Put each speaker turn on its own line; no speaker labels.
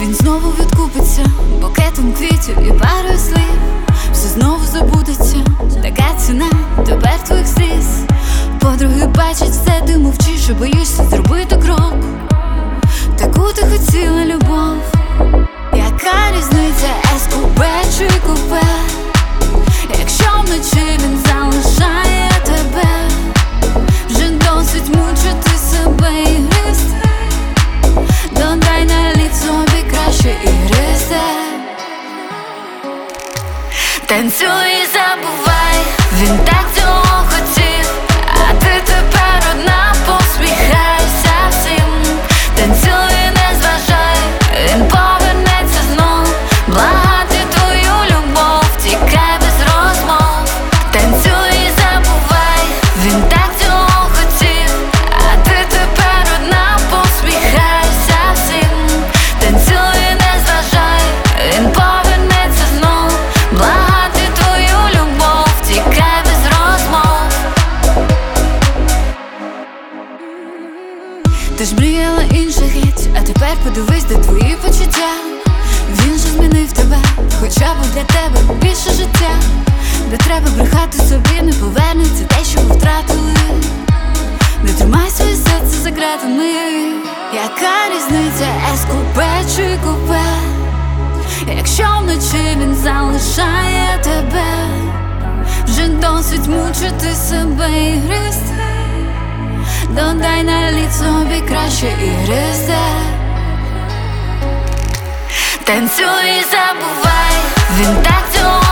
Він знову відкупиться букетом квітів і парою слів. Все знову забудеться, така ціна тепер твоїх сліз. Подруги бачать все, ти мовчиш і боїшся зробити крок. Таку ти хотіла любов. Яка різниця, ескупе чи купе, якщо вночі він залишає тебе? Вже досить мучити себе і гризти. Додай на лід собі краще і гризти. Танцюй і забувай, він так цього хотів, а ти тепер одна, посміхайся всім. Танцюй і не зважай, він повернеться знов, благати твою любов, тікай без розмов. Танцюй і забувай, він так цього хотів, а ти тепер одна, посміхайся всім. Танцюй і не зважай, він повернеться знов, благати твою любов, тікай без розмов. Ти ж мріяла інших геть, а тепер подивись, де твої почуття. Він же змінив тебе, хоча б для тебе більше життя. Де треба брехати собі, не повернеться те, що ви втратили. Не тримай своє серце за ґратами. Яка різниця, ескупе чи купе, якщо вночі він залишає тебе? Вже досить мучити себе і гризти. Додай на лід собі краще і гризти. Танцюй і забувай, він так цього